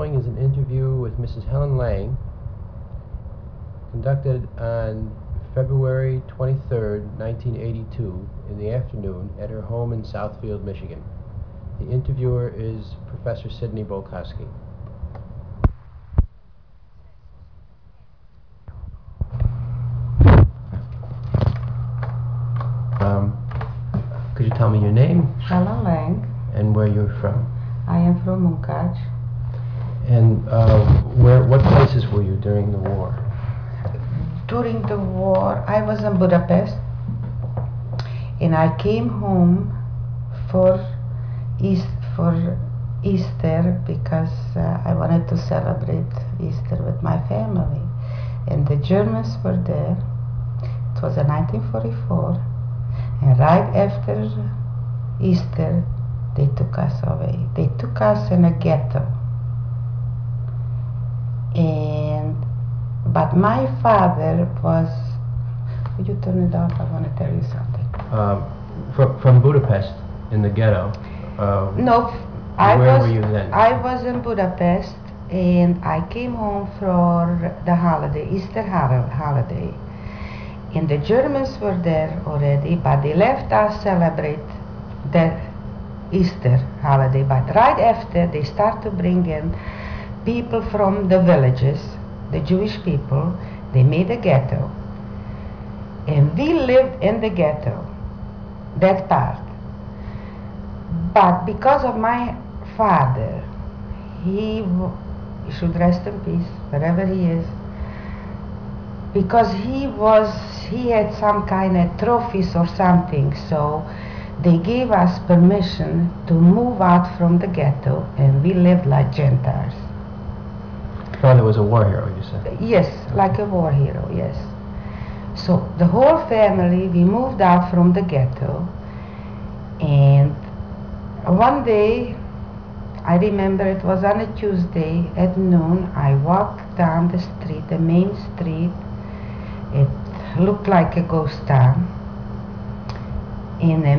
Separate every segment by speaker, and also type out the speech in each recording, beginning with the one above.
Speaker 1: following is an interview with Mrs. Helen Lang, conducted on February 23rd, 1982, in the afternoon at her home in Southfield, Michigan. The interviewer is Professor Sidney Bolkowski. Could you tell me your name
Speaker 2: Helen Lang.
Speaker 1: and where you're from?
Speaker 2: I am from Munkac.
Speaker 1: And what places were you during the war?
Speaker 2: During the war, I was in Budapest, and I came home for Easter because I wanted to celebrate Easter with my family. And the Germans were there. It was in 1944, and right after Easter, they took us away. They took us in a ghetto. But my father was, would you turn it off? I want to tell you something.
Speaker 1: From Budapest, in the ghetto.
Speaker 2: No,
Speaker 1: where were you then?
Speaker 2: I was in Budapest, and I came home for the holiday, Easter holiday. And the Germans were there already, but they left us celebrate the Easter holiday. But right after, they start to bring in people from the villages, the Jewish people. They made a ghetto. And we lived in the ghetto, that part. But because of my father, he should rest in peace, wherever he is, because he had some kind of trophies or something, so they gave us permission to move out from the ghetto, and we lived like Gentiles.
Speaker 1: Father was a war hero, you said?
Speaker 2: Yes, like a war hero, yes. So the whole family, we moved out from the ghetto, and one day, I remember it was on a Tuesday at noon, I walked down the street, the main street. It looked like a ghost town. And a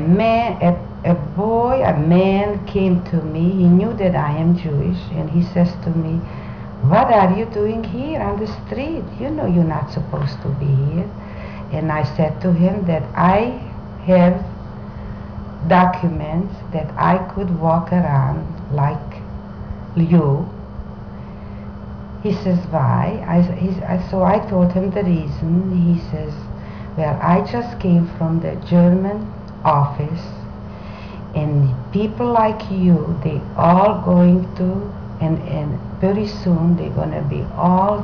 Speaker 2: man came to me. He knew that I am Jewish, and he says to me, "What are you doing here on the street? You know you're not supposed to be here." And I said to him that I have documents that I could walk around like you. He says, "Why?" So I told him the reason. He says, "Well, I just came from the German office, and people like you, they all going to, and very soon they're going to be all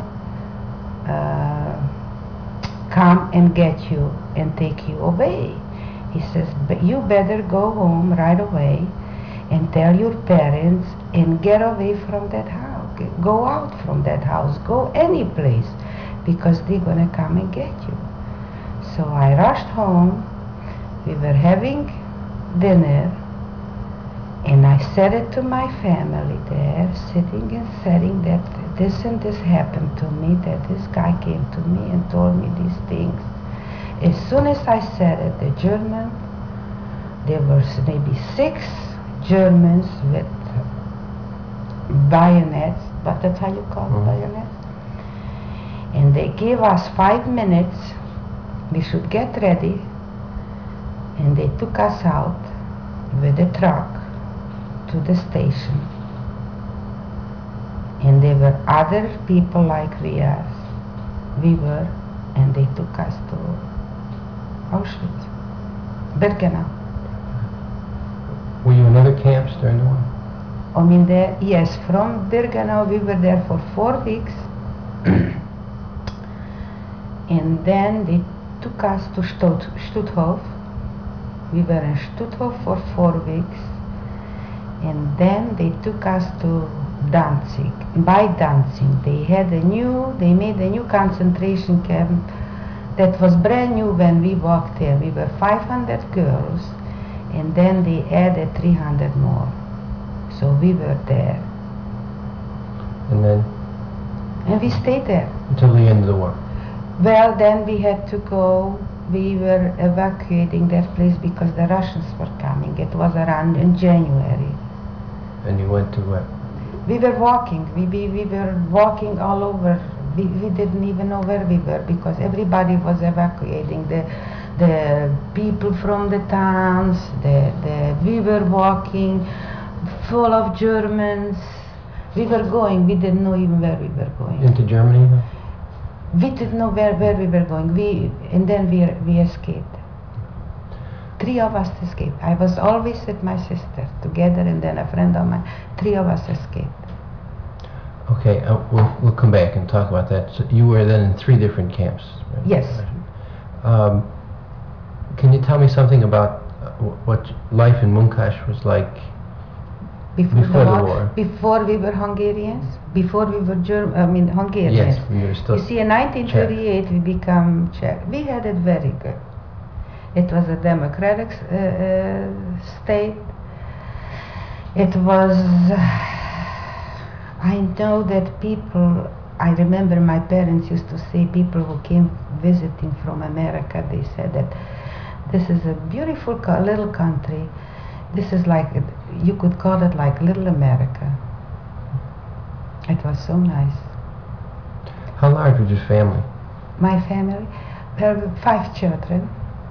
Speaker 2: come and get you and take you away." He says, "But you better go home right away and tell your parents and get away from that house. Go out from that house. Go any place, because they're going to come and get you." So I rushed home. We were having dinner, and I said it to my family there, sitting and saying that this and this happened to me, that this guy came to me and told me these things. As soon as I said it, there was maybe 6 Germans with bayonets, but that's how you call it, bayonets. And they gave us 5 minutes, we should get ready, and they took us out with a truck to the station. And there were other people like we were, and they took us to Auschwitz, Birkenau.
Speaker 1: Were you in other camps during the war?
Speaker 2: I mean, yes, from Birkenau we were there for 4 weeks, and then they took us to Stutthof. We were in Stutthof for 4 weeks, and then they took us to Danzig. By Danzig, they made a new concentration camp that was brand new when we walked there. We were 500 girls, and then they added 300 more. So we were there.
Speaker 1: And then?
Speaker 2: And we stayed there.
Speaker 1: Until the end of the war?
Speaker 2: Well, then we had to go. We were evacuating that place because the Russians were coming. It was around in January.
Speaker 1: And you went to where?
Speaker 2: We were walking. We were walking all over. We didn't even know where we were because everybody was evacuating. The people from the towns. We were walking, full of Germans. We were going. We didn't know even where we were going.
Speaker 1: Into Germany? Huh?
Speaker 2: We didn't know where we were going. And then we escaped. 3 of us escaped. I was always with my sister together, and then a friend of mine. 3 of us escaped.
Speaker 1: Okay, we'll come back and talk about that. So you were then in 3 different camps, right?
Speaker 2: Yes.
Speaker 1: Can you tell me something about what life in Munkacs was like before the war?
Speaker 2: Before we were Hungarians, before we were Hungarians.
Speaker 1: Yes, when you were still
Speaker 2: You see, in 1938 we became Czech. We had it very good. It was a democratic state. It was. I know that people. I remember my parents used to say people who came visiting from America. They said that this is a beautiful little country. This is like you could call it like Little America. It was so nice.
Speaker 1: How large was your family?
Speaker 2: My family, there were 5 children.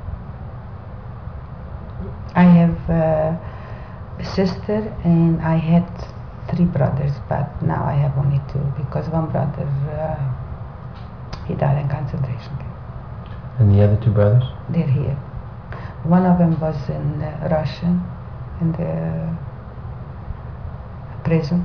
Speaker 2: I have a sister and I had 3 brothers, but now I have only 2 because one brother he died in concentration camp.
Speaker 1: And the other 2 brothers?
Speaker 2: They're here. One of them was in Russia, in the prison.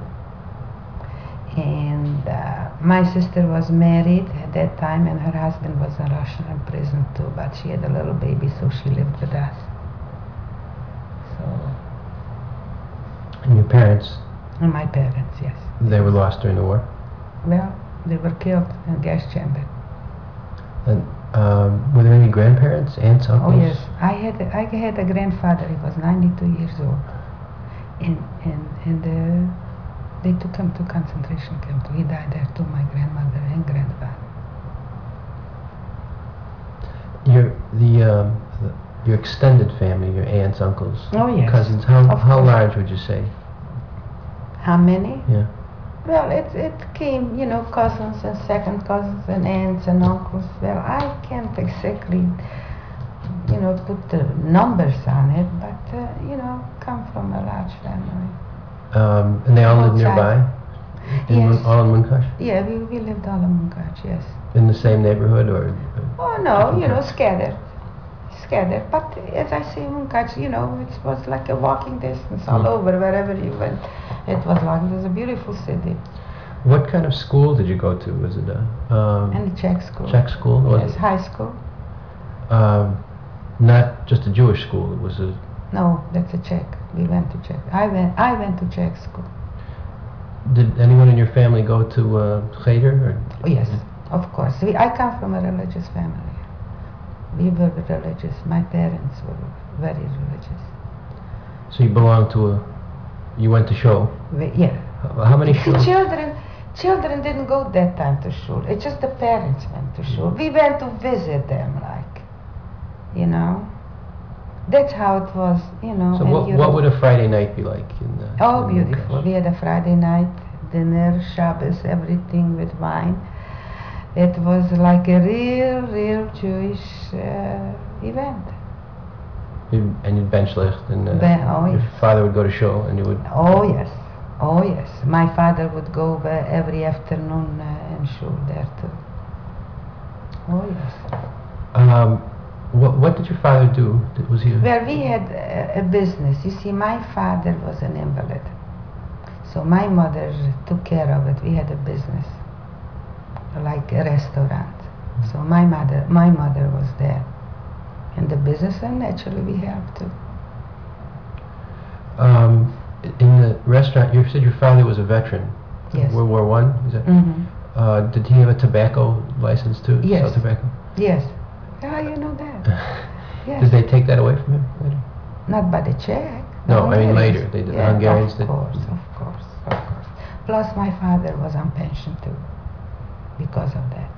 Speaker 2: And my sister was married at that time, and her husband was in Russian in prison too, but she had a little baby, so she lived with us. So.
Speaker 1: And your parents?
Speaker 2: And my parents, yes.
Speaker 1: They were lost during the war?
Speaker 2: Well, they were killed in a gas chamber.
Speaker 1: And were there any grandparents, aunts, uncles?
Speaker 2: Oh yes, I had a grandfather. He was 92 years old, and they took him to concentration camp. He died there too. My grandmother and grandfather.
Speaker 1: Your extended family, your aunts, uncles,
Speaker 2: Oh yes,
Speaker 1: cousins.
Speaker 2: of
Speaker 1: How
Speaker 2: course.
Speaker 1: large would you say?
Speaker 2: How many?
Speaker 1: Yeah.
Speaker 2: Well, it came, cousins and second cousins and aunts and uncles. Well, I can't exactly, put the numbers on it, but, come from a large family.
Speaker 1: And they all live
Speaker 2: Both
Speaker 1: nearby?
Speaker 2: Yes.
Speaker 1: All in Munkacs?
Speaker 2: Yeah, we lived all in Munkacs, yes.
Speaker 1: In the same neighborhood or?
Speaker 2: Oh, no,
Speaker 1: different
Speaker 2: scattered. Scattered. But as I say, Munkacs, it was like a walking distance all over, wherever you went. It was a beautiful city.
Speaker 1: What kind of school did you go to? Was it
Speaker 2: And a Czech school.
Speaker 1: Czech school? Was
Speaker 2: Yes,
Speaker 1: it?
Speaker 2: high school.
Speaker 1: Not just a Jewish school. It was a.
Speaker 2: No, that's a Czech. We went to Czech. I went to Czech school.
Speaker 1: Did anyone in your family go to Cheder? Or?
Speaker 2: Oh, yes, of course. I come from a religious family. We were religious. My parents were very religious.
Speaker 1: So you belonged to a. You went to shul.
Speaker 2: Yeah.
Speaker 1: How many
Speaker 2: See,
Speaker 1: shuls?
Speaker 2: children didn't go that time to shul. It's just the parents went to shul. We went to visit them, That's how it was,
Speaker 1: So
Speaker 2: in
Speaker 1: what would a Friday night be like in the?
Speaker 2: Oh,
Speaker 1: in
Speaker 2: beautiful.
Speaker 1: Munkacs?
Speaker 2: We had a Friday night dinner, Shabbos, everything with wine. It was like a real Jewish event.
Speaker 1: And you'd bench lift, and
Speaker 2: Oh,
Speaker 1: your
Speaker 2: yes.
Speaker 1: father would go to shul, and you would.
Speaker 2: Oh yes, oh yes. My father would go every afternoon in shul there too. Oh yes.
Speaker 1: What did your father do? Was he?
Speaker 2: Well, we had a business. You see, my father was an invalid, so my mother took care of it. We had a business, like a restaurant. So my mother was there in the business, and naturally we helped too.
Speaker 1: In the restaurant, you said your father was a veteran.
Speaker 2: Yes.
Speaker 1: World War One. Is that?
Speaker 2: Mm-hmm.
Speaker 1: Did he have a tobacco license too?
Speaker 2: Yes.
Speaker 1: Sell tobacco.
Speaker 2: Yes. How you know that? Yes.
Speaker 1: Did they take that away from him later?
Speaker 2: Not by the Czech.
Speaker 1: No, I mean
Speaker 2: Hungarians.
Speaker 1: later. They did. The Hungarians
Speaker 2: of
Speaker 1: did.
Speaker 2: course. Plus, my father was on pension too, because of that.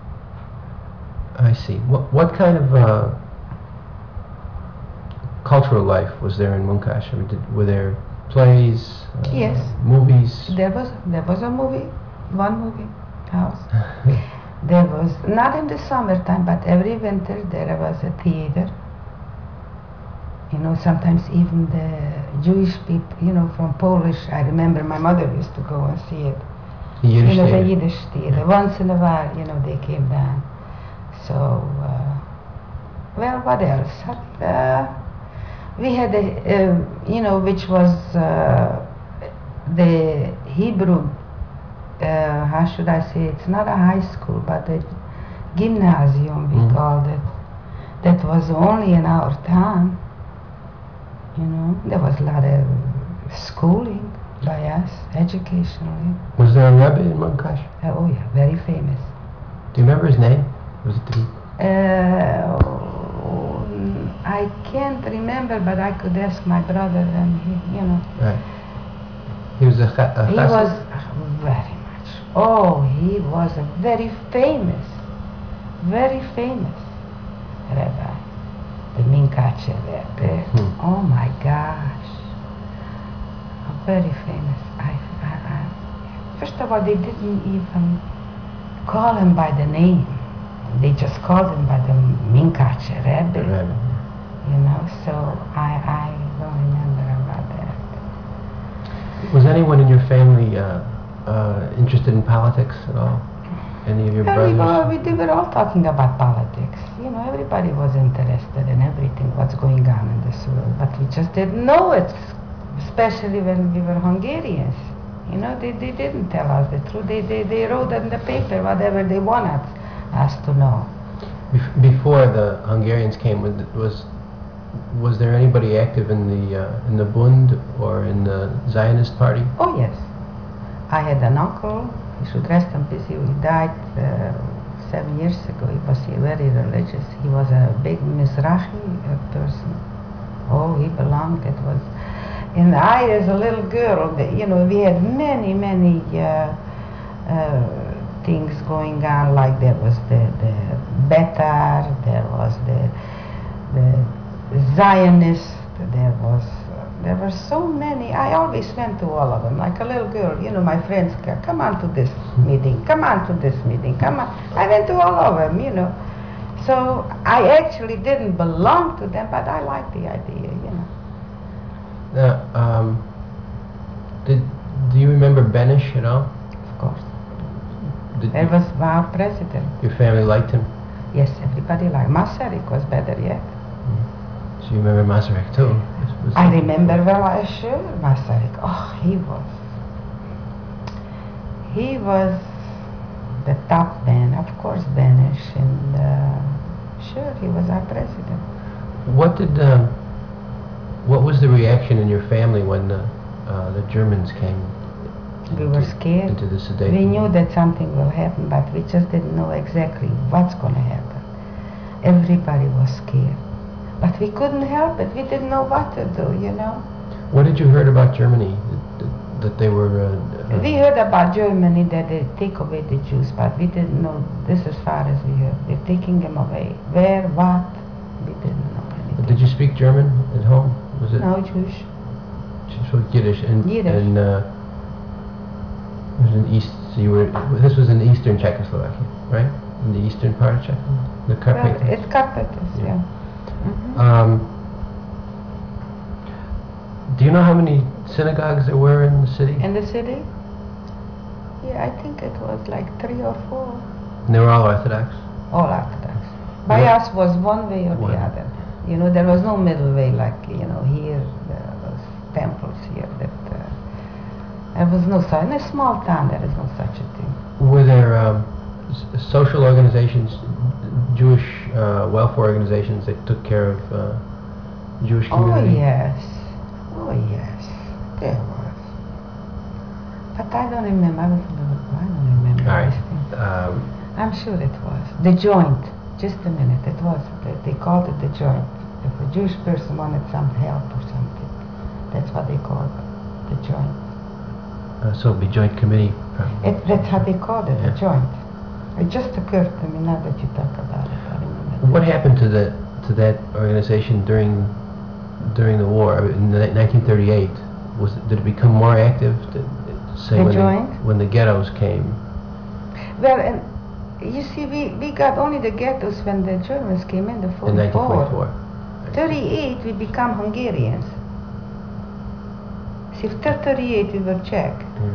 Speaker 1: I see. What kind of cultural life was there in Munkacs? I mean, were there plays,
Speaker 2: Yes.
Speaker 1: movies?
Speaker 2: There was a movie, one movie house. There was not in the summertime, but every winter there was a theater. You know, sometimes even the Jewish people, you know, from Polish. I remember my mother used to go and see it.
Speaker 1: The Yiddish
Speaker 2: You know, the
Speaker 1: theater.
Speaker 2: Yiddish theater. Once in a while, you know, they came down. So, well, what else? We had a, you know, which was the Hebrew. How should I say? It's not a high school, but a gymnasium. We called it. That was only in our town. You know, there was a lot of schooling by us, educationally.
Speaker 1: Was there a Rebbe in Munkash?
Speaker 2: Oh yeah, very famous.
Speaker 1: Do you remember his name? Was it the...
Speaker 2: I can't remember, but I could ask my brother, and he, you know.
Speaker 1: Right. He was a
Speaker 2: He
Speaker 1: chassid?
Speaker 2: was very much. Oh, he was a very famous rabbi, the Minkache Rebbe. Oh my gosh, very famous. First of all, they didn't even call him by the name. They just called him by the Minkache Rebbe.
Speaker 1: Rebbe.
Speaker 2: You know, so I don't remember about that.
Speaker 1: Was anyone in your family interested in politics at all? Any of your brothers?
Speaker 2: We were all talking about politics. You know, everybody was interested in everything, what's going on in this world, but we just didn't know it, especially when we were Hungarians. You know, they didn't tell us the truth. They wrote in the paper whatever they wanted us to know.
Speaker 1: Before the Hungarians came, was there anybody active in the Bund or in the Zionist party?
Speaker 2: Oh yes, I had an uncle. He should rest in peace. He died 7 years ago. He was very religious. He was a big Mizrahi person. Oh, he belonged. It was. And I, as a little girl, you know, we had many things going on. Like there was the Betar, there was the Zionist, there were so many. I always went to all of them, like a little girl. You know, my friends, come on to this meeting, come on to this meeting, come on. I went to all of them, you know. So I actually didn't belong to them, but I liked the idea, you know.
Speaker 1: Now, do you remember Benish at all?
Speaker 2: Of course.
Speaker 1: Did
Speaker 2: He was our president.
Speaker 1: your family liked him?
Speaker 2: Yes, everybody liked. Masaryk was better yet.
Speaker 1: So you remember Masaryk too?
Speaker 2: I remember well, sure, Masaryk. Oh, he was the top man, of course, Benish, and sure, he was our president.
Speaker 1: What was the reaction in your family when the Germans came?
Speaker 2: We were scared.
Speaker 1: Into the Sudeten?
Speaker 2: We knew that something will happen, but we just didn't know exactly what's going to happen. Everybody was scared. But we couldn't help it. We didn't know what to do, you know.
Speaker 1: What did you heard about Germany? That they were...
Speaker 2: we heard about Germany, that they take away the Jews, but we didn't know this as far as we heard. They're taking them away. Where, what? We didn't know anything.
Speaker 1: Did you speak German at home? Was it?
Speaker 2: No, Jewish.
Speaker 1: You spoke Yiddish.
Speaker 2: Yiddish.
Speaker 1: And it was in East... So this was in eastern Czechoslovakia, right? In the eastern part of Czechoslovakia? The Carpathians?
Speaker 2: Well, it's Carpathians, yeah.
Speaker 1: Do you know how many synagogues there were in the city?
Speaker 2: In the city? Yeah, I think it was like 3 or 4.
Speaker 1: And they were all Orthodox?
Speaker 2: All Orthodox. By us was one way or the other. You know, there was no middle way like, you know, here, there was temples here that, there was no such, in a small town there is no such a thing.
Speaker 1: Were there social organizations, Jewish welfare organizations that took care of Jewish community?
Speaker 2: Oh yes, there was. But I don't remember, I don't remember
Speaker 1: All right.
Speaker 2: these things. I'm sure it was. The joint, just a minute, it was, they called it the joint. If a Jewish person wanted some help or something, that's what they called it, the joint.
Speaker 1: So it'd be joint committee.
Speaker 2: That's how they called it,
Speaker 1: Yeah.
Speaker 2: the joint. It just occurred to me now that you talk about it, I remember.
Speaker 1: What happened to that organization during the war? In 1938, Did it become more active? Say
Speaker 2: The
Speaker 1: when
Speaker 2: joint?
Speaker 1: when the ghettos came.
Speaker 2: Well, and you see, we got only the ghettos when the Germans came in the
Speaker 1: In
Speaker 2: 44.
Speaker 1: 1944.
Speaker 2: 38 we become Hungarians. See, after 38 we were Czech.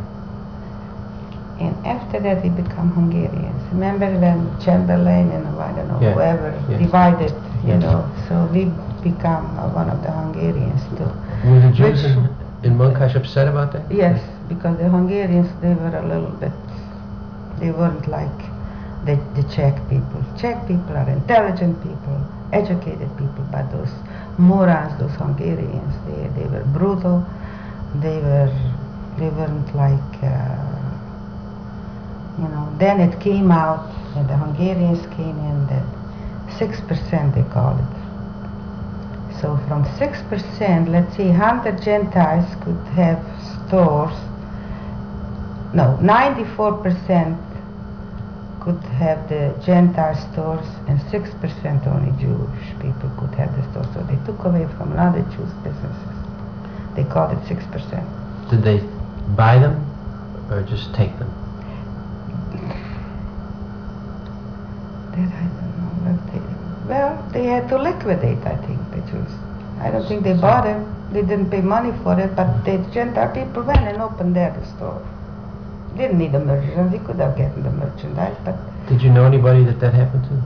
Speaker 2: And after that we become Hungarians. Remember when Chamberlain and I don't know,
Speaker 1: Yeah.
Speaker 2: whoever
Speaker 1: Yeah.
Speaker 2: divided, you
Speaker 1: Yeah.
Speaker 2: know, so we become one of the Hungarians too.
Speaker 1: Were the Jews
Speaker 2: Which-
Speaker 1: in Munkash upset about that?
Speaker 2: Yes, because the Hungarians, they were a little bit, they weren't like the Czech people. Czech people are intelligent people, educated people, but those morons, those Hungarians, they were brutal. They weren't like, you know. Then it came out, and the Hungarians came in that 6% they call it. So from 6%, let's say 100 Gentiles could have stores. No, 94% could have the Gentile stores, and 6% only Jewish people could have the stores. So they took away from a lot of Jews' businesses. They called it 6%.
Speaker 1: Did they buy them or just take them?
Speaker 2: That I don't know. Well, they had to liquidate, I think, the Jews. I don't think they bought them. They didn't pay money for it, but the Gentile people went and opened their store. Didn't need the merchandise. They could have gotten the merchandise, but
Speaker 1: Did you know anybody that happened to?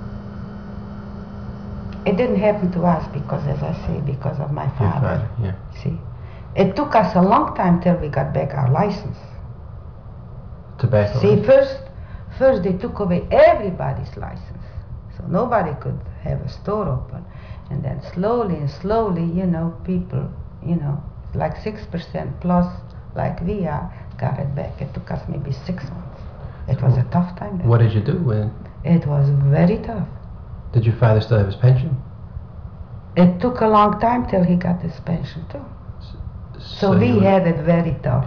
Speaker 2: it didn't happen to us because, as I say, because of my
Speaker 1: Your
Speaker 2: father.
Speaker 1: father, yeah.
Speaker 2: See, it took us a long time till we got back our license.
Speaker 1: Tobacco.
Speaker 2: See,
Speaker 1: right?
Speaker 2: first they took away everybody's license, so nobody could have a store open, and then slowly and slowly, you know, people, you know, like 6% plus, like we are, got it back. It took us maybe 6 months. It was a tough time then.
Speaker 1: What did you do when?
Speaker 2: It was very tough.
Speaker 1: Did your father still have his pension?
Speaker 2: It took a long time till he got his pension too. So we
Speaker 1: you-
Speaker 2: had it very tough.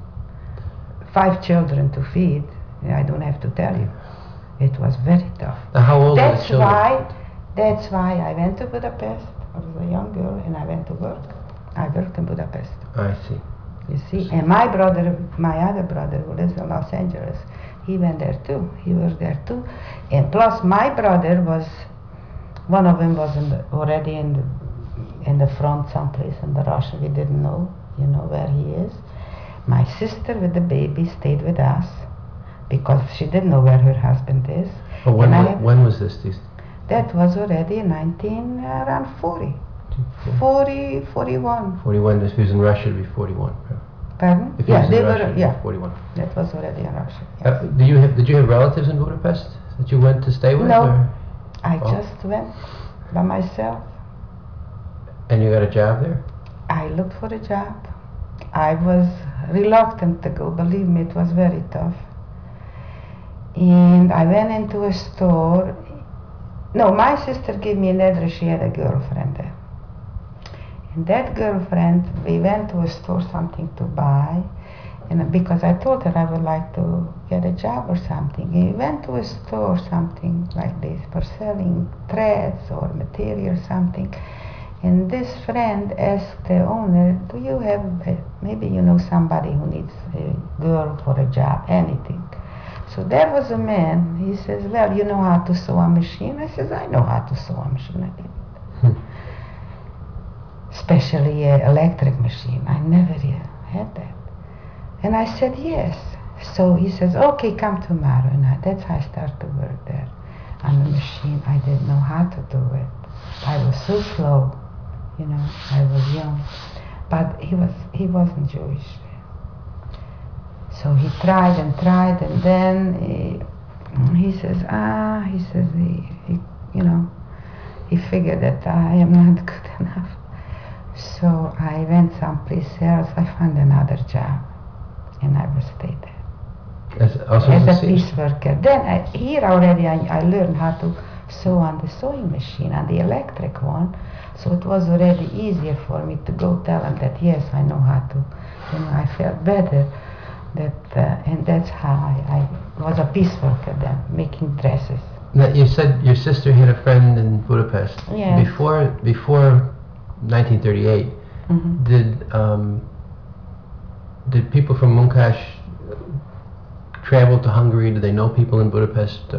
Speaker 2: 5 children to feed. I don't have to tell you. It was very tough.
Speaker 1: Now, how old were the
Speaker 2: That's
Speaker 1: children?
Speaker 2: that's why I went to Budapest. I was a young girl and I went to work. I worked in Budapest.
Speaker 1: I see.
Speaker 2: You see, and my other brother who lives in Los Angeles, he went there too. He worked there too. And plus my brother one of them was already in the front someplace in the Russia. We didn't know, you know, where he is. My sister with the baby stayed with us because she didn't know where her husband is.
Speaker 1: But
Speaker 2: And
Speaker 1: when was this?
Speaker 2: that was already in around 40, 40, 41.
Speaker 1: 41. If he was in Russia, it'd be 41.
Speaker 2: Pardon?
Speaker 1: If he
Speaker 2: Yeah,
Speaker 1: was in
Speaker 2: they
Speaker 1: Russia,
Speaker 2: were,
Speaker 1: it'd be
Speaker 2: yeah,
Speaker 1: 41.
Speaker 2: that was already in Russia. Yes.
Speaker 1: Did you have relatives in Budapest that you went to stay with?
Speaker 2: No.
Speaker 1: Or?
Speaker 2: I
Speaker 1: Oh.
Speaker 2: just went by myself.
Speaker 1: And you got a job there?
Speaker 2: I looked for a job. I was reluctant to go, believe me, it was very tough. And I went into a store. No, my sister gave me an address, she had a girlfriend there. And that girlfriend, we went to a store, something to buy, and because I told her I would like to get a job or something. And we went to a store, something like this, for selling threads or material or something. And this friend asked the owner, do you have, maybe you know somebody who needs a girl for a job, anything. So there was a man, he says, well, you know how to sew a machine? I says, I know how to sew a machine. I did it. Especially an electric machine. I never had that. And I said, yes. So he says, okay, come tomorrow. And that's how I started to work there on the machine. I didn't know how to do it. I was so slow, you know, I was young. But he wasn't Jewish. So he tried, and then he says, you know, he figured that I am not good enough. So I went someplace else. I found another job, and I will stay there as a piece worker. Then here already I learned how to sew on the sewing machine, on the electric one. So it was already easier for me to go tell them that yes, I know how to. You know, I felt better. And that's how I was a piece worker then, making dresses.
Speaker 1: Now, you said your sister had a friend in Budapest.
Speaker 2: Yes.
Speaker 1: Before 1938,
Speaker 2: Mm-hmm.
Speaker 1: did Did people from Munkacs travel to Hungary? Did they know people in Budapest?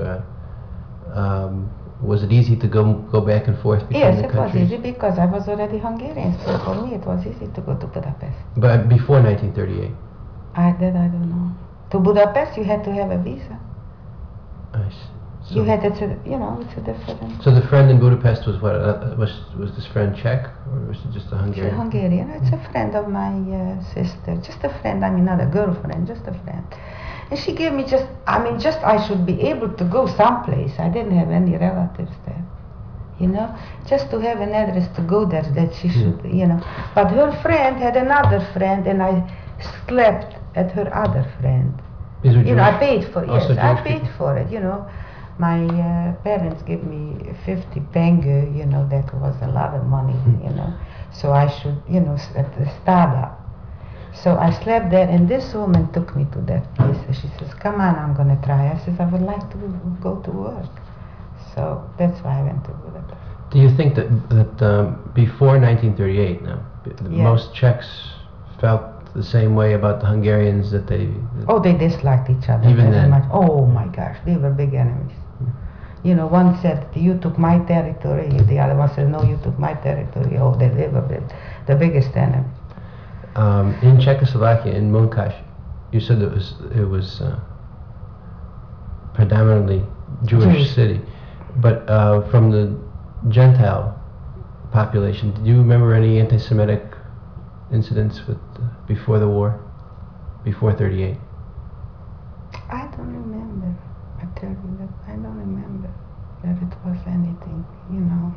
Speaker 1: Was it easy to go back and forth between
Speaker 2: Yes,
Speaker 1: the
Speaker 2: it was
Speaker 1: countries?
Speaker 2: easy because I was already Hungarian, so for me it was easy to go to Budapest.
Speaker 1: But before 1938?
Speaker 2: I don't know. To Budapest you had to have a visa.
Speaker 1: I see. So,
Speaker 2: You had, it's a different.
Speaker 1: so the friend in Budapest was what? Was this friend Czech or was it just a
Speaker 2: It's a
Speaker 1: Hungarian?
Speaker 2: Hungarian. It's a friend of my sister. Just a friend. I mean, not a girlfriend. Just a friend. And she gave me just I should be able to go someplace. I didn't have any relatives there. You know, just to have an address to go there that she should, you know. But her friend had another friend, and I slept at her other friend.
Speaker 1: These were
Speaker 2: You know, I
Speaker 1: Jewish-
Speaker 2: paid for
Speaker 1: also
Speaker 2: yes, I
Speaker 1: Jewish
Speaker 2: paid
Speaker 1: people?
Speaker 2: for it. You know, my parents gave me 50 penge. You know, that was a lot of money. You know, so I should, you know, at the startup. So I slept there, and this woman took me to that place. And she says, "Come on, I'm gonna try." I says, "I would like to go to work." So that's why I went to Budapest.
Speaker 1: Do you think that before 1938, now
Speaker 2: Yeah.
Speaker 1: most Czechs felt the same way about the Hungarians that they?
Speaker 2: Oh, they disliked each other
Speaker 1: Even
Speaker 2: very
Speaker 1: then?
Speaker 2: much. Oh my gosh, they were big enemies. You know, one said, "You took my territory." The other one said, "No, you took my territory." Oh, they were the biggest enemy.
Speaker 1: In Czechoslovakia, in Munkacs, you said it was predominantly Jewish city, but from the Gentile population, do you remember any anti-Semitic incidents before the war, before 38?
Speaker 2: I don't remember. I tell you that I don't remember that it was anything. You know.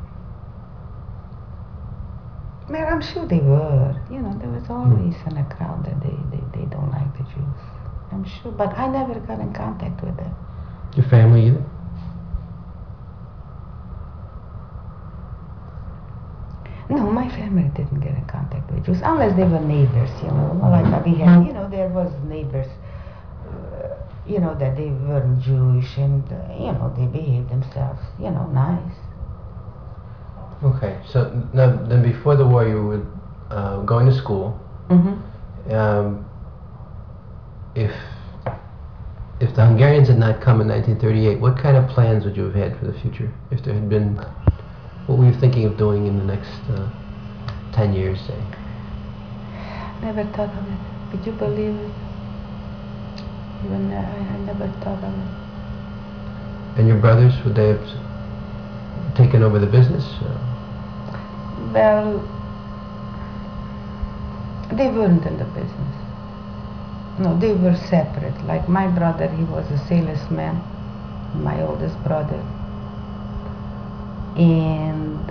Speaker 2: Well, I'm sure they were. You know, there was always in a crowd that they don't like the Jews. I'm sure, but I never got in contact with them.
Speaker 1: Your family either?
Speaker 2: No, my family didn't get in contact with Jews unless they were neighbors. You know, like we had. You know, there was neighbors. You know that they weren't Jewish, and you know they behaved themselves. You know, nice.
Speaker 1: Okay, so now then before the war you were going to school.
Speaker 2: Mm-hmm.
Speaker 1: If the Hungarians had not come in 1938, what kind of plans would you have had for the future? If there had been, what were you thinking of doing in the next 10 years, say?
Speaker 2: Never thought of it. Could you believe it? Even I never thought of it.
Speaker 1: And your brothers, would they have taken over the business?
Speaker 2: Well, they weren't in the business. No, they were separate. Like my brother, he was a salesman, my oldest brother. And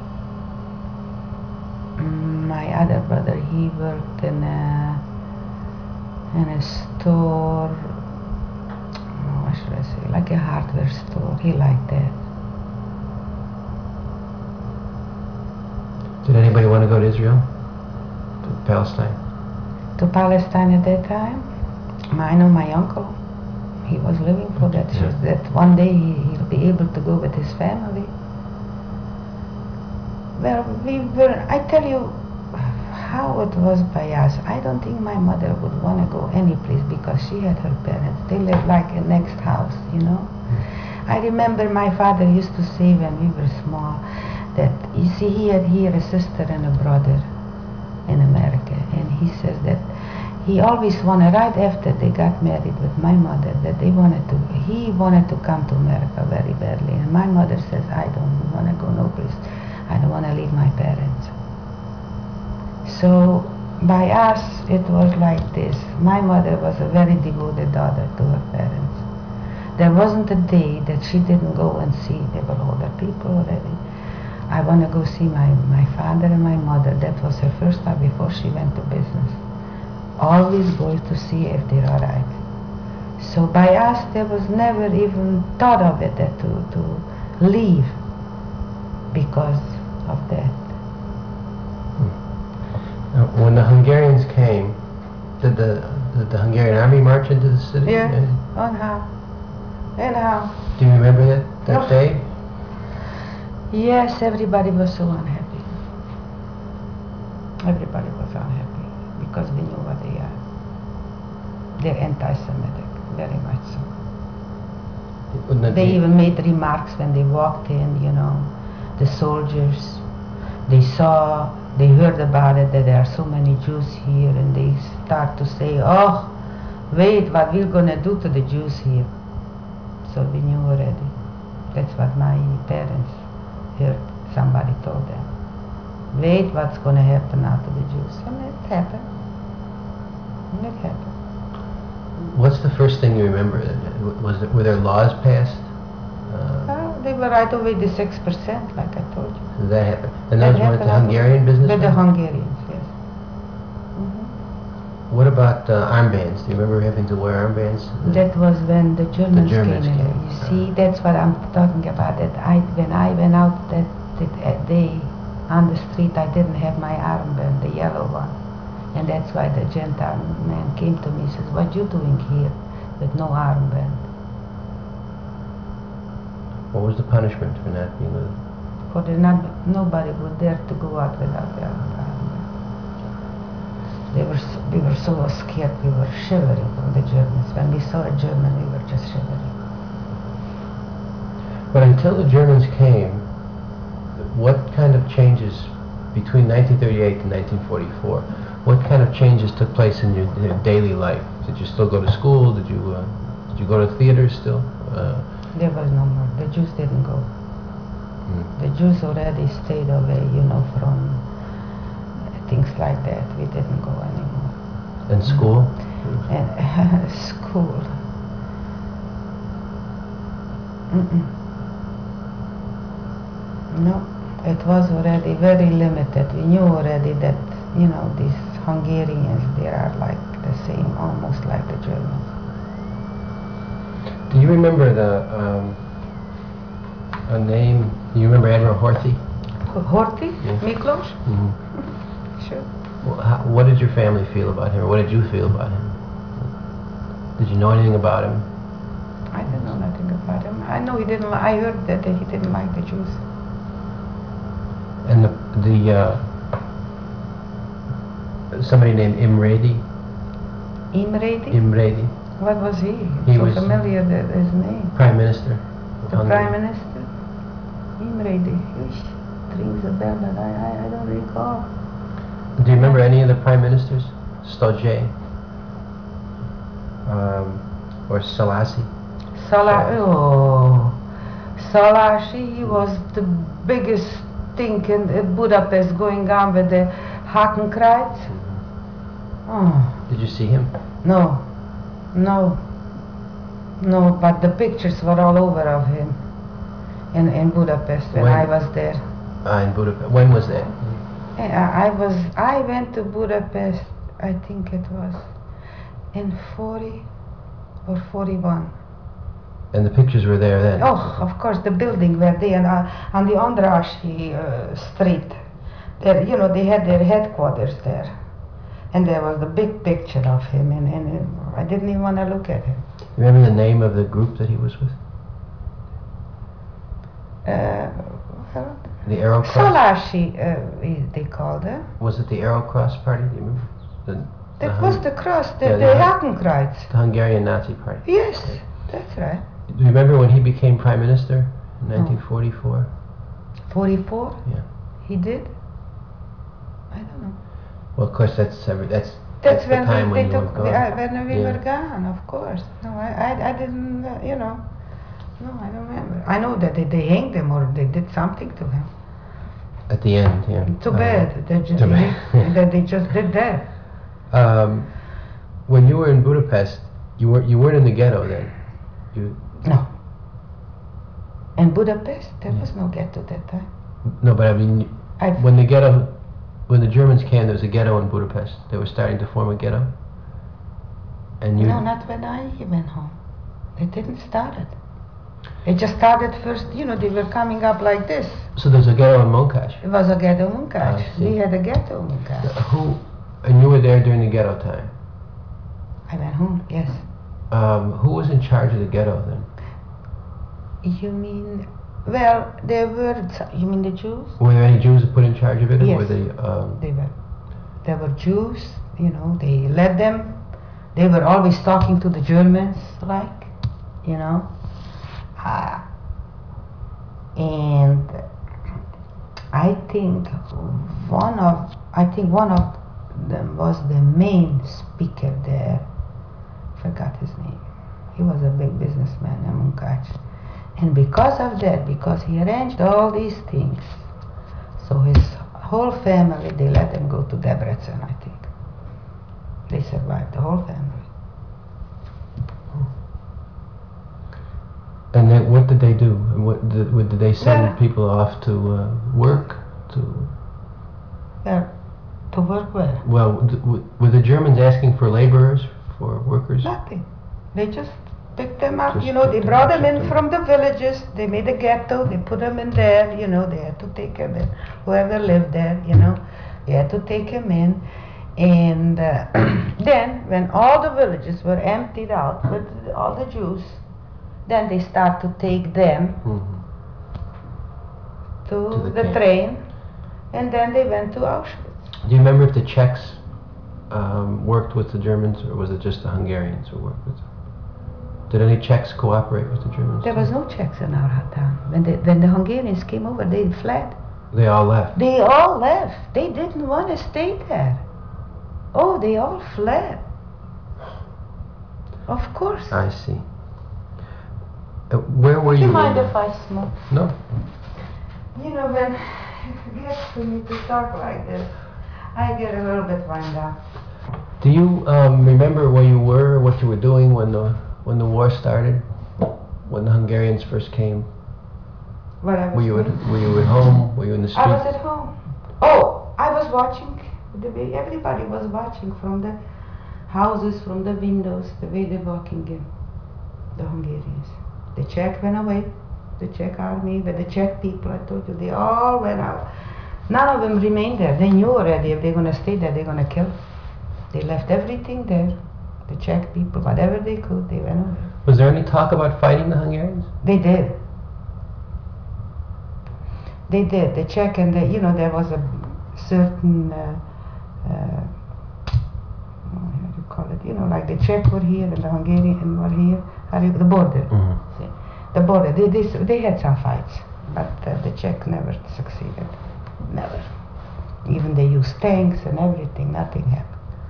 Speaker 2: my other brother, he worked in a store, what should I say, like a hardware store. He liked that.
Speaker 1: Did anybody want to go to Israel? To Palestine?
Speaker 2: To Palestine at that time. I know my uncle. He was living for that.
Speaker 1: Yeah.
Speaker 2: That one day he'll be able to go with his family. Well, I tell you how it was by us. I don't think my mother would want to go any place because she had her parents. They lived like a next house, you know. I remember my father used to say when we were small that, you see, he had here a sister and a brother in America, and he says that he always wanted, right after they got married with my mother, that he wanted to come to America very badly, and my mother says, I don't want to go no place. I don't want to leave my parents. So by us, it was like this. My mother was a very devoted daughter to her parents. There wasn't a day that she didn't go and see. They were older people already. I want to go see my father and my mother. That was her first time before she went to business. Always going to see if they're all right. So by us, there was never even thought of it that to leave because of that.
Speaker 1: Now, when the Hungarians came, did the Hungarian army march into the city?
Speaker 2: Yeah. On how? And how?
Speaker 1: Do you remember that
Speaker 2: No.
Speaker 1: day?
Speaker 2: Yes, everybody was so unhappy. Everybody was unhappy because we knew what they are. They're anti-Semitic, very much so.
Speaker 1: Wouldn't that
Speaker 2: They
Speaker 1: be-
Speaker 2: even made remarks when they walked in, you know, the soldiers. They heard about it, that there are so many Jews here, and they start to say, oh, wait, what we're gonna do to the Jews here. So we knew already. That's what my parents heard. Somebody told them. Wait, what's gonna happen now to the Jews? And it happened. And it happened.
Speaker 1: What's the first thing you remember? Were there laws passed?
Speaker 2: They were right away the 6%, like I told you.
Speaker 1: Did that happen? And
Speaker 2: That
Speaker 1: those weren't the
Speaker 2: happened
Speaker 1: Hungarian
Speaker 2: With the
Speaker 1: businessmen?
Speaker 2: Hungarians, yes. Mhm.
Speaker 1: What about armbands? Do you remember having to wear armbands?
Speaker 2: That was when the Germans,
Speaker 1: Germans
Speaker 2: came in.
Speaker 1: came.
Speaker 2: You see, that's what I'm talking about. That when I went out that day on the street, I didn't have my armband, the yellow one. And that's why the gentleman came to me and says, what you doing here with no armband?
Speaker 1: What was the punishment for not being with?
Speaker 2: For nobody would dare to go out without the armband. We were so scared, we were shivering from the Germans. When we saw a German, we were just shivering.
Speaker 1: But until the Germans came, what kind of changes between 1938 and 1944? What kind of changes took place in your daily life? Did you still go to school? Did you go to theaters still?
Speaker 2: There was no more. The Jews didn't go. The Jews already stayed away, you know, from things like that. We didn't go anymore.
Speaker 1: And school?
Speaker 2: And school. No, it was already very limited. We knew already that, you know, these Hungarians, they are like the same, almost like the Germans.
Speaker 1: Do you remember a name? Do you remember Admiral Horthy?
Speaker 2: Horthy?
Speaker 1: Yeah.
Speaker 2: Miklos?
Speaker 1: Mm-hmm.
Speaker 2: Sure.
Speaker 1: Well, what did your family feel about him, or what did you feel about him? Did you know anything about him?
Speaker 2: I didn't know nothing about him. I know he didn't. I heard that he didn't like the Jews.
Speaker 1: And somebody named Imredi?
Speaker 2: Imredi?
Speaker 1: Imredi,
Speaker 2: What was he?
Speaker 1: He
Speaker 2: So
Speaker 1: was-
Speaker 2: familiar that his name.
Speaker 1: Prime Minister of
Speaker 2: The
Speaker 1: Hungary.
Speaker 2: Prime Minister? Imredi. Ish, rings a bell, but I don't recall.
Speaker 1: Do you remember any of the prime ministers? Stoje? Or Selassie?
Speaker 2: Szalasi, he was the biggest thing in Budapest going on with the Hakenkreuz. Oh,
Speaker 1: Did you see him?
Speaker 2: no, but the pictures were all over of him in Budapest when
Speaker 1: When?
Speaker 2: I was there.
Speaker 1: In Budapest. When was that?
Speaker 2: I went to Budapest, I think it was in 40 or 41.
Speaker 1: And the pictures were there then?
Speaker 2: Oh, of course, the building where they on the Andrássy street. There, you know, they had their headquarters there, and there was the big picture of him, and I didn't even want to look at him.
Speaker 1: Remember the name of the group that he was with?
Speaker 2: Well,
Speaker 1: The Arrow Cross?
Speaker 2: Szalasi, they called her.
Speaker 1: Was it the Arrow Cross Party? Do you remember?
Speaker 2: That was the cross,
Speaker 1: Yeah,
Speaker 2: the
Speaker 1: the-
Speaker 2: Hakenkreuz.
Speaker 1: The Hungarian Nazi Party.
Speaker 2: Yes, that's right.
Speaker 1: Do you remember when he became prime minister in 1944?
Speaker 2: 44?
Speaker 1: Yeah.
Speaker 2: He did? I don't know.
Speaker 1: Well, of course, that's the
Speaker 2: when
Speaker 1: time
Speaker 2: they
Speaker 1: when you were
Speaker 2: took,
Speaker 1: gone.
Speaker 2: when we
Speaker 1: Yeah.
Speaker 2: were gone, of course. No, I didn't, you know. No, I don't remember. I know that they hanged him or they did something to him.
Speaker 1: At the end, yeah.
Speaker 2: Too bad
Speaker 1: too bad.
Speaker 2: that they just did that.
Speaker 1: When you were in Budapest, you weren't in the ghetto then.
Speaker 2: No. In Budapest, there
Speaker 1: Yeah.
Speaker 2: was no ghetto that time.
Speaker 1: No, but I mean, when the Germans came, there was a ghetto in Budapest. They were starting to form a ghetto. And you.
Speaker 2: No, not when I went home. They didn't start it. They just started first, you know, they were coming up like this.
Speaker 1: So there's a ghetto in Munkacs.
Speaker 2: It was a ghetto Munkacs.
Speaker 1: I see.
Speaker 2: We had a ghetto Munkacs.
Speaker 1: And you were there during the ghetto time.
Speaker 2: I went home, yes.
Speaker 1: Who was in charge of the ghetto then?
Speaker 2: You mean, well, there were, you mean the Jews?
Speaker 1: Were there any Jews put in charge of it? Or
Speaker 2: Yes.
Speaker 1: were they,
Speaker 2: There were Jews, you know, they led them They were always talking to the Germans, like, you know. And I think one of them was the main speaker there. Forgot his name. He was a big businessman, a Munkac. And because of that, because he arranged all these things, so his whole family, they let them go to Debrecen, I think. They survived, the whole family.
Speaker 1: And then what did they do? And what did they send
Speaker 2: Yeah.
Speaker 1: people off to work?
Speaker 2: To work where?
Speaker 1: Well, were the Germans asking for laborers, for workers?
Speaker 2: Nothing. They just picked them up,
Speaker 1: Just
Speaker 2: you know, they
Speaker 1: picked them
Speaker 2: brought
Speaker 1: up,
Speaker 2: them in
Speaker 1: shipped
Speaker 2: from the villages, they made a ghetto, they put them in there, you know, they had to take them in. Whoever lived there, you know, they had to take him in. And then, when all the villages were emptied out with all the Jews, then they start to take them to
Speaker 1: the camp.
Speaker 2: train, and then they went to Auschwitz.
Speaker 1: Do you remember if the Czechs worked with the Germans, or was it just the Hungarians who worked with them? Did any Czechs cooperate with the Germans?
Speaker 2: There was no Czechs in our town. When the Hungarians came over, they fled.
Speaker 1: They all left.
Speaker 2: They all left. They didn't want to stay there. Oh, they all fled. Of course.
Speaker 1: I see. Where were
Speaker 2: Do
Speaker 1: you?
Speaker 2: you mind
Speaker 1: when-
Speaker 2: if I smoke?
Speaker 1: No.
Speaker 2: You know, when it gets to me to talk like this, I get a little bit wound up.
Speaker 1: Do you remember where you were, what you were doing when the war started? When the Hungarians first came?
Speaker 2: What I was
Speaker 1: Were you
Speaker 2: doing.
Speaker 1: at home? Were you in the street?
Speaker 2: I was at home. Oh, I was watching the way everybody was watching from the houses, from the windows, the way they're walking in, the Hungarians. The Czech went away, the Czech army, but the Czech people, I told you, they all went out. None of them remained there. They knew already if they're going to stay there, they're going to kill. They left everything there. The Czech people, whatever they could, they went away.
Speaker 1: Was there any talk about fighting the Hungarians?
Speaker 2: They did. They did. The Czech and the, you know, there was a certain, how do you call it? You know, like the Czech were here and the Hungarian were here. The border. See, the border. They had some fights, but the Czech never succeeded. Never. Even they used tanks and everything. Nothing happened.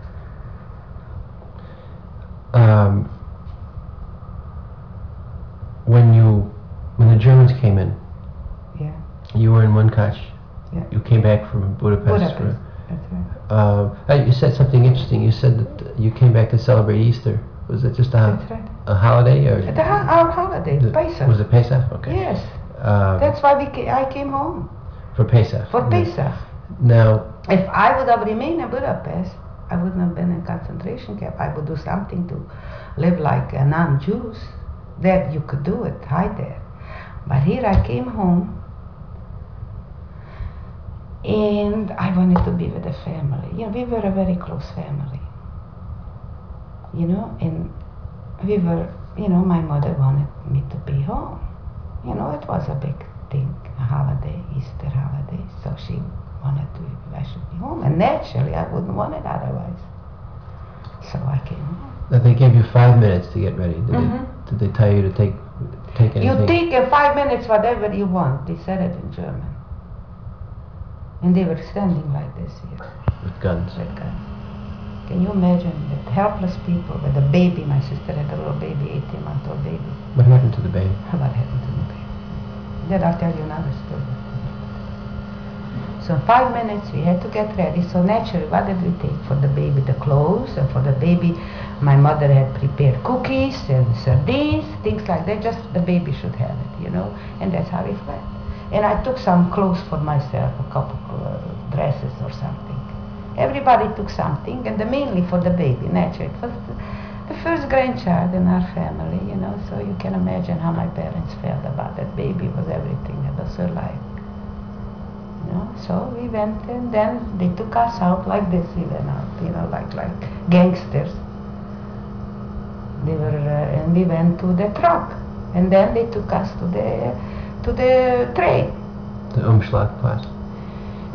Speaker 1: When the Germans came in,
Speaker 2: Yeah.
Speaker 1: you were in Munkac.
Speaker 2: Yeah.
Speaker 1: You came back from Budapest.
Speaker 2: Budapest. That's right.
Speaker 1: You said something interesting. You said that you came back to celebrate Easter. Was it just
Speaker 2: That's right.
Speaker 1: a holiday, or
Speaker 2: Our holiday, Pesach.
Speaker 1: was it Pesach? Okay.
Speaker 2: Yes.
Speaker 1: Uh,
Speaker 2: That's why I came home
Speaker 1: for Pesach.
Speaker 2: for Pesach.
Speaker 1: Now,
Speaker 2: If I would have remained in Budapest, I wouldn't have been in concentration camp. I would do something to live like non-Jews. That you could do it, hide there. But here I came home, and I wanted to be with the family. You know, we were a very close family. You know, and we were, you know, my mother wanted me to be home. You know, it was a big thing, a holiday, Easter holiday. So she wanted I should be home. And naturally, I wouldn't want it otherwise. So I came home.
Speaker 1: they gave you 5 minutes to get ready.
Speaker 2: Mhm.
Speaker 1: Did they tell you to take anything?
Speaker 2: You take in 5 minutes whatever you want. They said it in German. And they were standing like this here
Speaker 1: With guns.
Speaker 2: with guns. Can you imagine that helpless people with a baby? My sister had a little baby, 18-month-old baby.
Speaker 1: What happened to the baby?
Speaker 2: What happened to the baby? Then I'll tell you another story. So in 5 minutes we had to get ready. So naturally, what did we take for the baby? The clothes, and for the baby, my mother had prepared cookies and sardines, things like that. Just the baby should have it, you know. And that's how we fled. And I took some clothes for myself, a couple dresses or something. Everybody took something, and mainly for the baby. Naturally, it was the first grandchild in our family, you know. So you can imagine how my parents felt about that baby. Was everything. It was her life. You know, so we went, and then they took us out like this. We went out, you know, like gangsters. They were, and we went to the truck, and then they took us to the train.
Speaker 1: The Umschlagplatz.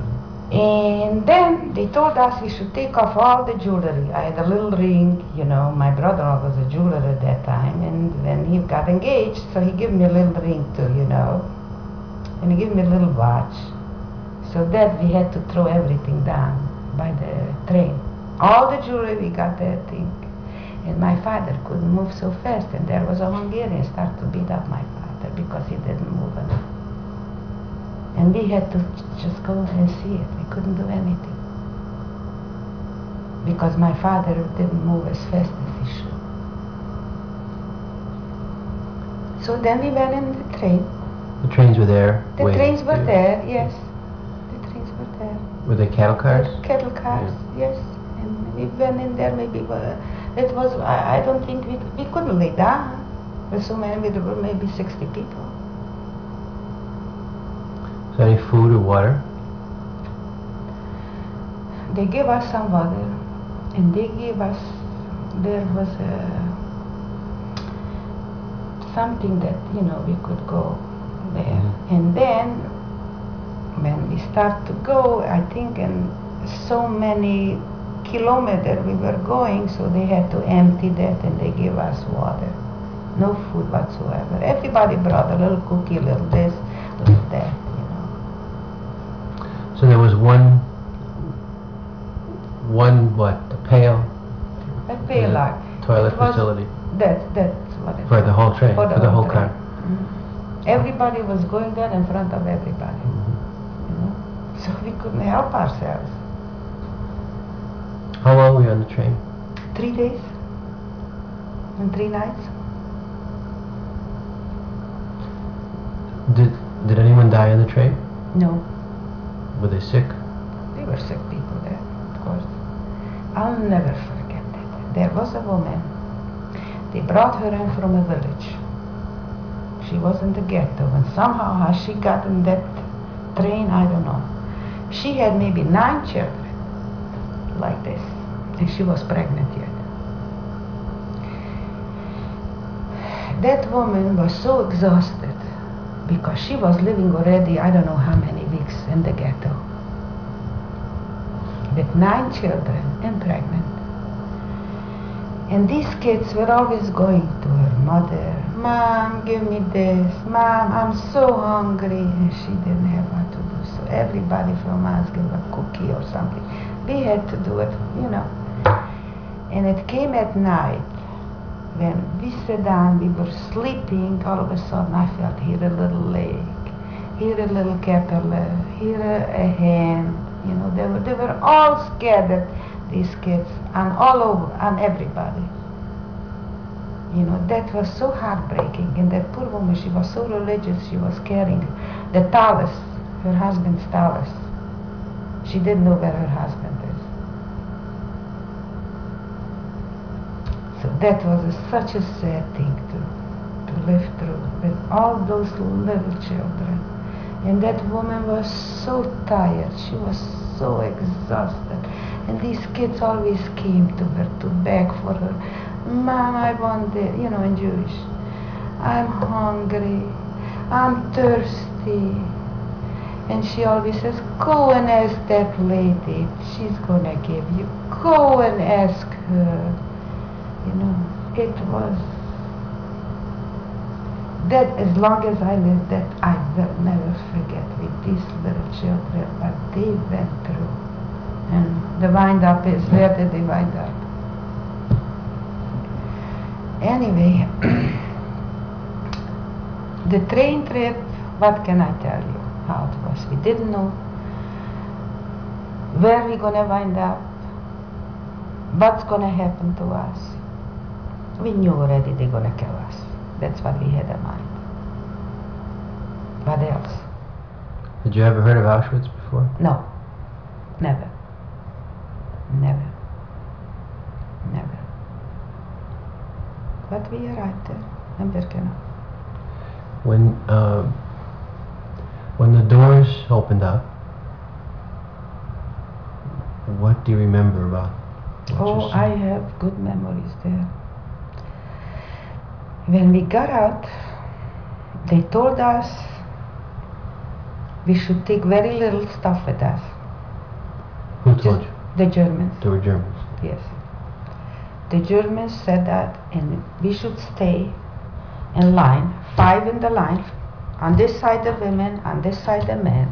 Speaker 2: And then they told us we should take off all the jewelry. I had a little ring, you know, my brother-in-law was a jeweler at that time, and when he got engaged, so he gave me a little ring too, you know, and he gave me a little watch. So that we had to throw everything down by the train. All the jewelry we got that thing. And my father couldn't move so fast, and there was a Hungarian start to beat up my father because he didn't move enough. And we had to just go and see it. We couldn't do anything. Because my father didn't move as fast as he should. So then we went in the train.
Speaker 1: The trains were there.
Speaker 2: The
Speaker 1: waiting
Speaker 2: trains
Speaker 1: for
Speaker 2: were
Speaker 1: you.
Speaker 2: there, yes. The trains were there.
Speaker 1: Were they cattle cars?
Speaker 2: Cattle cars, yes. And we went in there maybe, it was, I don't think we couldn't lay down. There's so many, there were maybe 60 people.
Speaker 1: So any food or water?
Speaker 2: They gave us some water, and they gave us, there was something that, you know, we could go there.
Speaker 1: Mm-hmm.
Speaker 2: And then, when we start to go, I think in so many kilometers we were going, so they had to empty that, and they gave us water. No food whatsoever. Everybody brought a little cookie, a little this, a little that, you know.
Speaker 1: So there was one what? A pail?
Speaker 2: A pail like.
Speaker 1: Toilet
Speaker 2: It was-
Speaker 1: facility
Speaker 2: That's what it
Speaker 1: for
Speaker 2: was.
Speaker 1: the whole train, for the whole
Speaker 2: train.
Speaker 1: car.
Speaker 2: Everybody was going there in front of everybody, you know. So we couldn't help ourselves.
Speaker 1: How long were you on the train?
Speaker 2: 3 days and 3 nights.
Speaker 1: Did anyone die on the train?
Speaker 2: No,
Speaker 1: Were they sick?
Speaker 2: they were sick people there, of course. I'll never forget that. There was a woman. They brought her in from a village. She was in the ghetto, and somehow how she got in that train, I don't know. She had maybe 9 children, like this, and she was pregnant yet. That woman was so exhausted because she was living already, I don't know how many weeks in the ghetto, with 9 children and pregnant. And these kids were always going to her mother, "Mom, give me this. Mom, I'm so hungry." And she didn't have what to do. So everybody from us gave a cookie or something. We had to do it, you know. And it came at night. When we sat down, we were sleeping, all of a sudden I felt here a little leg, here a little caterpillar, here a hand. You know, they were all scattered, these kids, and all over, and everybody. You know, that was so heartbreaking. And that poor woman, she was so religious, she was carrying the talus, her husband's talus. She didn't know where her husband is. So that was such a sad thing to live through with all those little children. And that woman was so tired, she was so exhausted. And these kids always came to her to beg for her. "Mom, I want this," you know, in Jewish. "I'm hungry, I'm thirsty." And she always says, "Go and ask that lady, she's gonna give you. Go and ask her." You know, it was that, as long as I live, that I will never forget with these little children what they went through. And the wind up is, where did they wind up? Anyway, the train trip, what can I tell you how it was? We didn't know where we're gonna wind up, what's gonna happen to us. We knew already they're gonna kill us. That's what we had in mind. What else?
Speaker 1: Had you ever heard of Auschwitz before?
Speaker 2: No, never. Never. Never. But we arrived there in Birkenau.
Speaker 1: When the doors opened up, what do you remember about what you
Speaker 2: Oh,
Speaker 1: saw?
Speaker 2: I have good memories there. When we got out, they told us we should take very little stuff with us.
Speaker 1: Who told you?
Speaker 2: The Germans.
Speaker 1: They were Germans.
Speaker 2: Yes. The Germans said that, and we should stay in line, 5 in the line, on this side the women, on this side the men.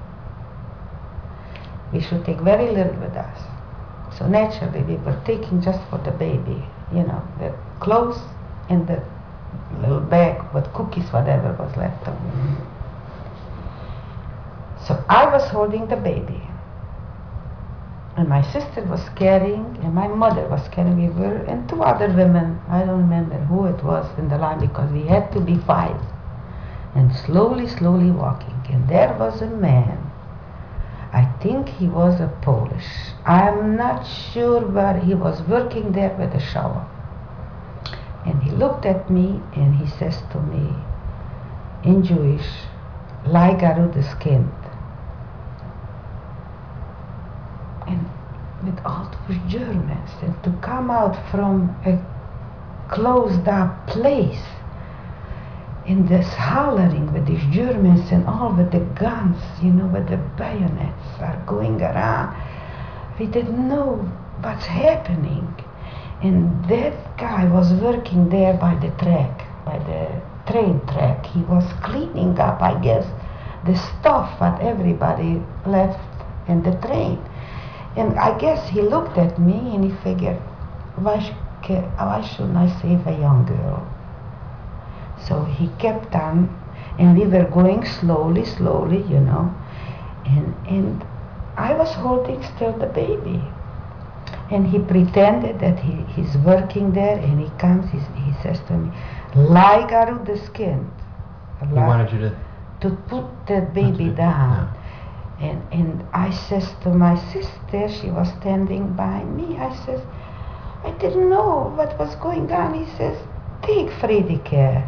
Speaker 2: We should take very little with us. So naturally we were taking just for the baby, the clothes and the little bag with cookies, whatever was left of it. So I was holding the baby. And my sister was carrying, and my mother was carrying. We were, and 2 other women, I don't remember who it was in the line, because we had to be 5. And slowly, slowly walking. And there was a man. I think he was a Polish. I'm not sure, but he was working there with a shovel. And he looked at me and he says to me, in Jewish, "Lai garud skind." And with all those Germans, and to come out from a closed up place in this hollering with these Germans and all with the guns, with the bayonets are going around. We didn't know what's happening. And that guy was working there by the track, by the train track. He was cleaning up, I guess, the stuff that everybody left in the train. And I guess he looked at me and he figured, why shouldn't I save a young girl? So he kept on, and we were going slowly, slowly, and I was holding still the baby. And he pretended that he's working there, and he comes, he says to me, "Lai garud skind."
Speaker 1: He wanted you
Speaker 2: to put the baby down. Yeah. And I says to my sister, she was standing by me, I says, I didn't know what was going on. He says, "Take Freddy care."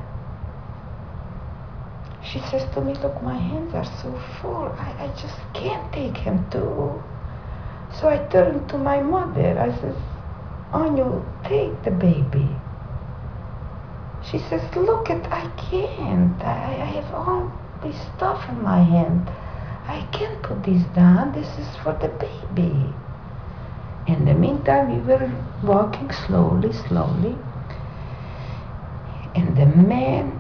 Speaker 2: She says to me, "Look, my hands are so full. I just can't take him too." So I turned to my mother. I says, "Anyu, take the baby." She says, "Look, I can't. I have all this stuff in my hand. I can't put this down. This is for the baby." In the meantime, we were walking slowly, slowly. And the man,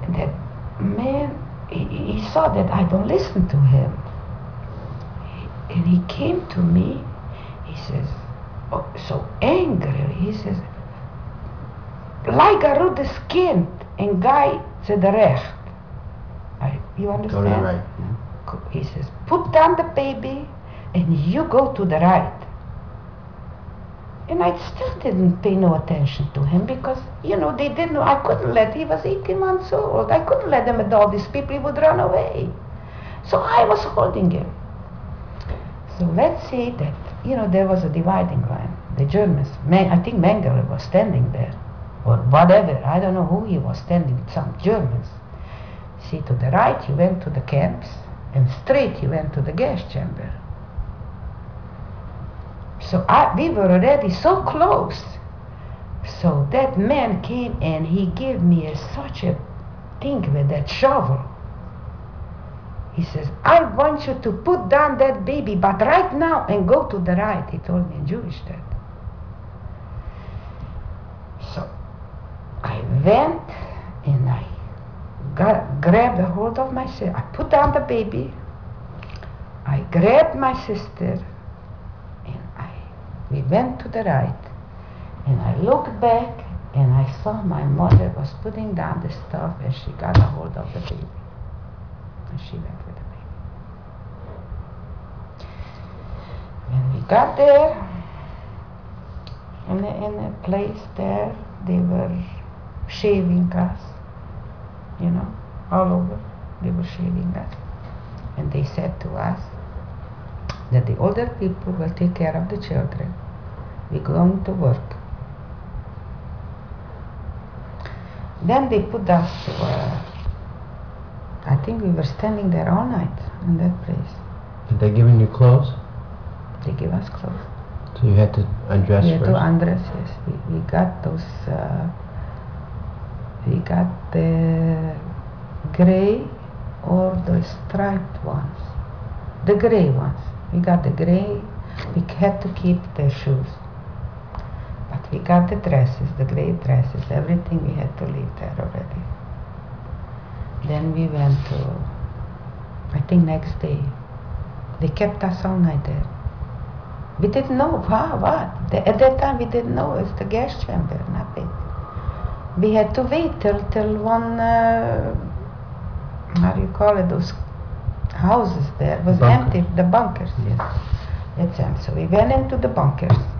Speaker 2: he saw that I don't listen to him. And he came to me, he says, so angry, he says, "Lai garud skind en gai to the recht." You understand?
Speaker 1: Go to the right. Mm-hmm.
Speaker 2: He says, "Put down the baby and you go to the right." And I still didn't pay no attention to him because, they didn't know. I couldn't let, he was 18 months old. I couldn't let him with all these people, he would run away. So I was holding him. So let's say that, there was a dividing line. The Germans, I think Mengele was standing there, or whatever, I don't know who he was standing, some Germans. See, to the right you went to the camps, and straight you went to the gas chamber. So we were already so close. So that man came and he gave me such a thing with that shovel. He says, "I want you to put down that baby, but right now, and go to the right." He told me in Jewish that. So I went and I grabbed a hold of my sister. I put down the baby. I grabbed my sister, and we went to the right. And I looked back, and I saw my mother was putting down the stuff, and she got a hold of the baby. And she went with the baby. When we got there, in a place there, they were shaving us, all over. They were shaving us. And they said to us that the older people will take care of the children. We're going to work. Then they put us to, I think we were standing there all night in that place.
Speaker 1: Did they give you clothes?
Speaker 2: They gave us clothes.
Speaker 1: So you had to undress
Speaker 2: We had
Speaker 1: first?
Speaker 2: to undress, yes. We got those, we got the gray or the striped ones. The gray ones. We got the gray We had to keep the shoes. But we got the dresses, the great dresses, everything we had to leave there already. Then we went to, I think next day. They kept us all night there. We didn't know what. At that time we didn't know it's the gas chamber, nothing. We had to wait till one, how do you call it, those houses there was
Speaker 1: Bunkers.
Speaker 2: empty, the bunkers, yes. It's empty. So we went into the bunkers.